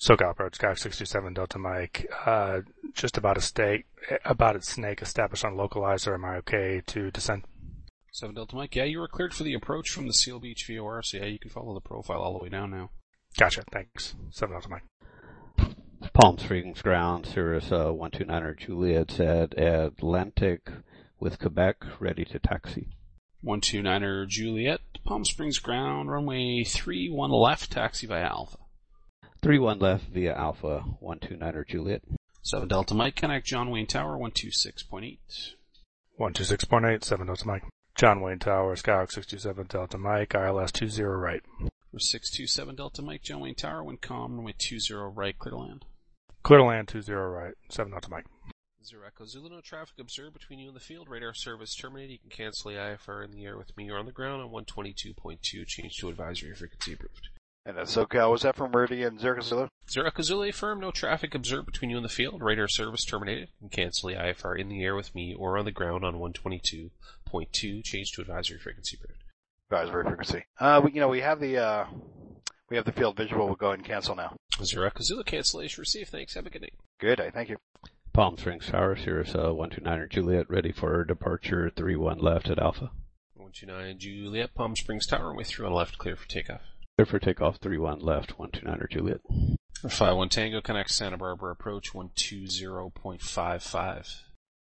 SoCal approach, Sky 67 Delta Mike. Just about its snake established on localizer. Am I okay to descend? 7 Delta Mike, yeah, you were cleared for the approach from the Seal Beach VOR, so yeah, you can follow the profile all the way down now. Gotcha, thanks. 7 Delta Mike. Palm Springs ground, Cirrus 129er Juliet at Atlantic with Quebec, ready to taxi. 129er Juliet, Palm Springs ground, runway 31 left, taxi via Alpha. 31 left via Alpha, 129er Juliet. 7 Delta Mike, connect John Wayne Tower, 126.8. 126.8, 7 Delta Mike. John Wayne Tower, Skyhawk 67 Delta Mike, ILS 20 right. 627 Delta Mike, John Wayne Tower, wind calm, runway 20 right, clear to land. Clear to land 20 right, 7 Delta Mike. 0 Echo Zulu, no traffic observed between you and the field. Radar service terminated. You can cancel the IFR in the air with me or on the ground on 122.2. Change to advisory frequency approved. And then SoCal, was that from Meridian Zero Zulu? 0 Echo Zulu, affirm, no traffic observed between you and the field. Radar service terminated. You can cancel the IFR in the air with me or on the ground on 122.2. Change to advisory frequency approved. Advisory frequency. We have the field visual. We'll go ahead and cancel now. 0 Echo Zulu, cancellation received. Thanks. Have a good night. Good day. Thank you. Palm Springs Tower, Cirrus 129er Juliet, ready for departure, 31 left at Alpha. 129 Juliet, Palm Springs Tower, runway 31 left, clear for takeoff. Clear for takeoff, 31 left, 129er Juliet. 51 Tango, connect Santa Barbara approach, 120.55.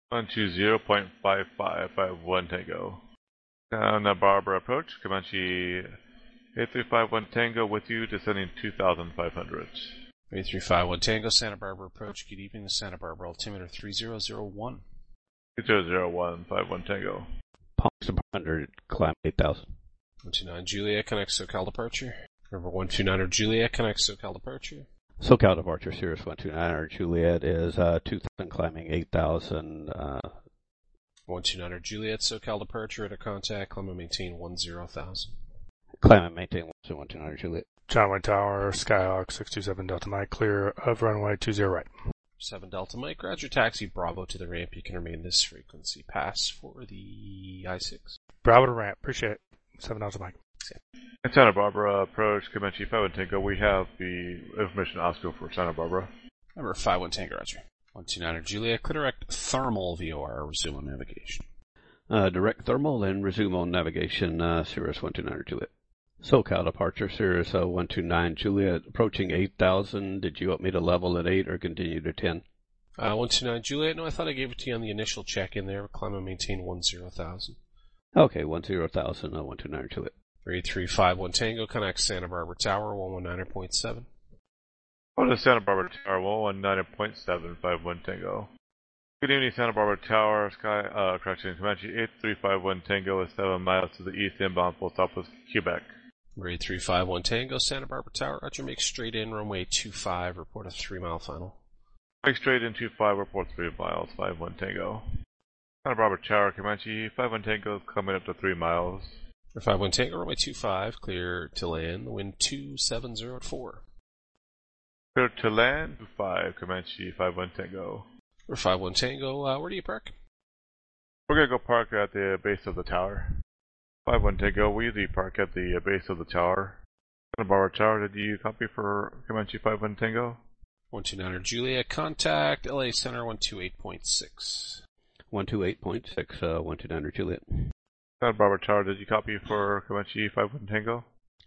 120.5551 Tango. Santa Barbara approach, Comanche 8351 Tango with you, descending 2,500. 8351 Tango, Santa Barbara approach. Good evening to Santa Barbara. Altimeter 3001. 300151 Tango. Palm Springs 100, climb 8,000. 129 Juliet, connect SoCal departure. Remember 129er Juliet, connect SoCal departure. SoCal departure, Cirrus 129er Juliet is 2,000, climbing 8,000. 129er Juliet, SoCal departure at a contact. Climb and maintain 10,000. Climb and maintain 129er Juliet. John Wayne Tower, Skyhawk 627 Delta Mike, clear of runway 20 right. 7 Delta Mike, roger, taxi Bravo to the ramp. You can remain this frequency. Pass for the I-6. Bravo to ramp, appreciate it. 7 Delta Mike. And Santa Barbara approach, Comanche 51 Tango. We have the information Oscar for Santa Barbara. Remember 51 Tango, roger. 129er Juliet, clear direct thermal VOR, resume on navigation. Direct thermal, then resume on navigation, Cirrus 129er Juliet. SoCal departure, Cirrus 129 Juliet, approaching 8,000. Did you want me to level at 8 or continue to 10? 129 Juliet, no, I thought I gave it to you on the initial check-in there. Climb and maintain 10,000. Okay, 10,000, 129 Juliet. 3351 Tango, connect Santa Barbara Tower, 119.7. On to Santa Barbara Tower, 119.751 Tango. Good evening, Santa Barbara Tower, correction, Comanche 8351 Tango is 7 miles to the east, inbound full stop with Quebec. 8351 Tango, Santa Barbara Tower, roger, make straight in, runway 25, report a 3-mile final. Make straight in 25, report 3 miles, 51 Tango. Santa Barbara Tower, Comanche 51 Tango, coming up to 3 miles. 51 Tango, runway 25, clear to land, wind 270 at 4. Clear to land, 5, Comanche 51 Tango. 51 Tango, where do you park? We're going to go park at the base of the tower. 51 Tango, we usually park at the base of the tower. Santa Barbara Tower, did you copy for Comanche 51 Tango? 129er Juliet, contact LA Center 128.6. 128.6, 129er Juliet. Santa Barbara Tower, did you copy for Comanche 51 Tango?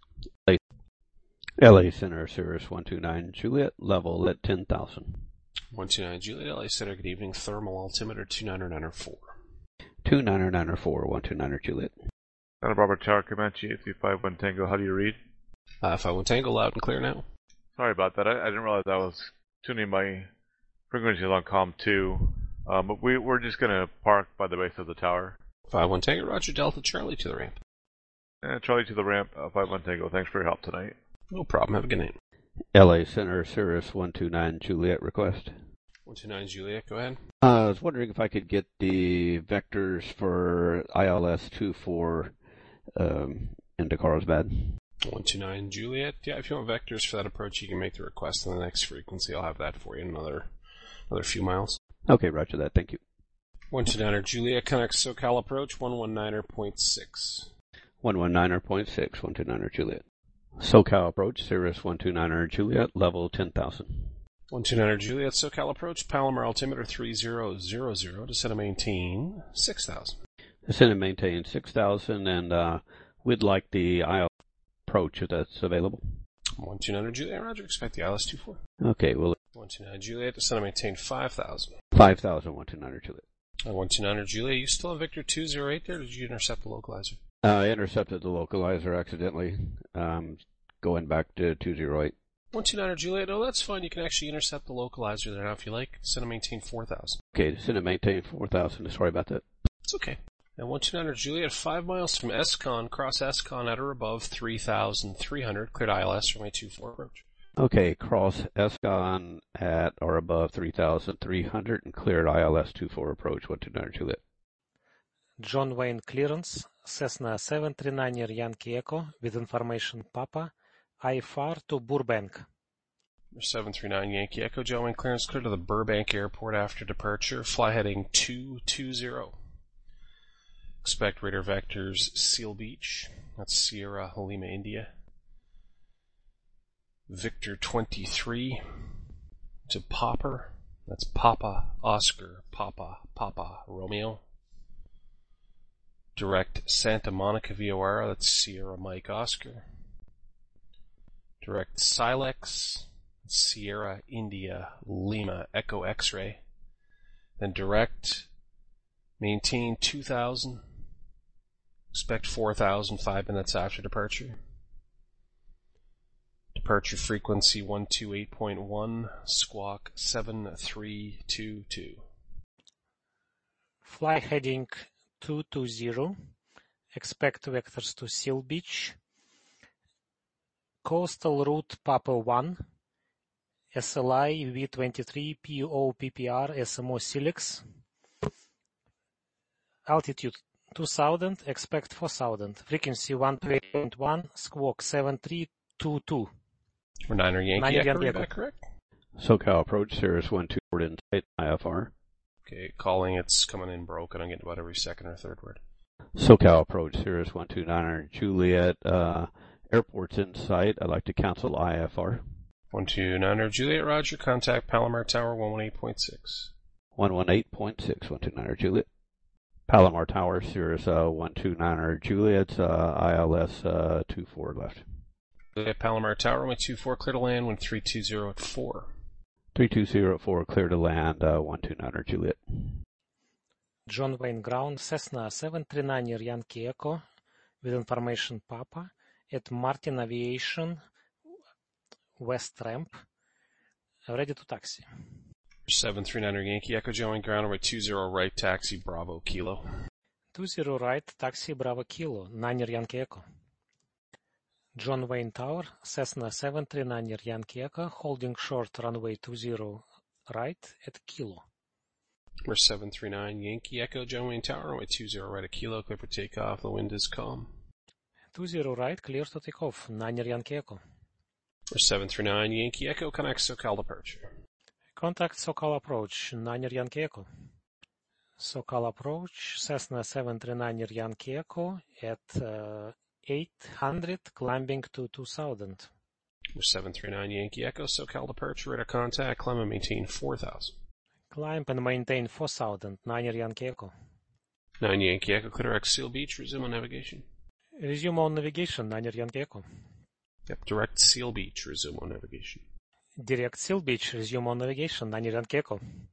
LA Center, Cirrus 129 Juliet, level at 10,000. 129 Juliet, LA Center, good evening, thermal altimeter 2994. 2994, 129er Juliet. Santa Barbara Tower, Comanche 8351 Tango, how do you read? 51 Tango, loud and clear now. Sorry about that, I didn't realize I was tuning my frequencies on COM 2, but we're just going to park by the base of the tower. 51 Tango, roger, Delta Charlie to the ramp. Charlie to the ramp, 51 Tango, thanks for your help tonight. No problem, have a good night. LA Center, Cirrus 129 Juliet request. 129 Juliet, go ahead. I was wondering if I could get the vectors for ILS 24 into Carlsbad. 129 Juliet, yeah, if you want vectors for that approach, you can make the request on the next frequency. I'll have that for you in another few miles. Okay, roger that, thank you. 129er Juliet, connect SoCal approach, 119.6. 119.6, 129er Juliet. SoCal approach, Cirrus 129er Juliet, level 10,000. 129er Juliet, SoCal approach, Palomar altimeter 3000, descend and maintain 6,000. Descend and maintain 6,000, and we'd like the ILS approach if that's available. 129er Juliet, roger, expect the ILS 24. Okay, well, 129er Juliet, descend and maintain 5,000. 5,000, 129er Juliet. 129er Juliet, you still have Victor 208 there, or did you intercept the localizer? I intercepted the localizer accidentally, going back to 208. 129er Juliet, no, that's fine. You can actually intercept the localizer there now if you like. Descend and maintain 4,000. Okay, descend and maintain 4,000. Sorry about that. It's okay. Now 129er Juliet, 5 miles from Escon, cross Escon at or above 3,300, cleared ILS runway 24 approach. Okay, cross Escon at or above 3,300 and cleared ILS 24 approach, 129er Juliet. John Wayne clearance, Cessna 739er Yankee Echo with information Papa, IFR to Burbank. 739 Yankee Echo, John Wayne clearance clear to the Burbank Airport after departure, fly heading 220. Expect radar vectors Seal Beach, that's Sierra Lima, India. Victor 23 to Popper, that's Papa Oscar, Papa Romeo. Direct Santa Monica VOR, that's Sierra Mike Oscar. Direct Silex, Sierra India Lima Echo X-ray. Then direct maintain 2,000. Expect 4,000 5 minutes after departure. Departure frequency 128.1, squawk 7322. Fly heading 220. Expect vectors to Seal Beach. Coastal route Papa 1. SLI V23 PO PPR SMO Silex. Altitude 2,000. Expect 4,000. Frequency 128.1. Squawk 7322. For Niner Yankee Echo, is that correct? SoCal approach, Cirrus 124 in sight, IFR. Okay, calling, it's coming in broken. I'm getting about every second or third word. SoCal approach, Cirrus 129er Juliet, airport's in sight. I'd like to cancel IFR. 129er Juliet, roger. Contact Palomar Tower 118.6. 118.6, 129er Juliet. Palomar Tower, Cirrus 129er Juliet, ILS 24 left. Juliet, Palomar Tower, runway 24, clear to land, wind 320 at 4. 320 at 4, clear to land, 129er Juliet. John Wayne ground, Cessna 739er Yankee Echo with information Papa at Martin Aviation West Ramp, ready to taxi. 739er Yankee Echo, John Wayne ground, runway 20 right, taxi Bravo Kilo. 20 right, taxi Bravo Kilo, 9er Yankee Echo. John Wayne Tower, Cessna 739er Yankee Echo, holding short runway 20 right at Kilo. Number 739 Yankee Echo, John Wayne Tower, runway 20 right at Kilo, clear for takeoff, the wind is calm. 20 right, clear to take off, 9er Yankee Echo. Number 739 Yankee Echo, connect SoCal departure. Contact SoCal approach, 9er Yankee Echo. SoCal approach, Cessna 739er Yankee Echo at 800, climbing to 2000. Number 739 Yankee Echo, SoCal departure, radar contact, climb and maintain 4,000. Climb and maintain 4,000, 9er Yankee Echo. 9 Yankee Echo, clear direct Seal Beach, resume on navigation. Resume on navigation, 9er Yankee Echo. Yep, direct Seal Beach, resume on navigation. Direct Seal Beach, resume on navigation, 9er Yankee Echo.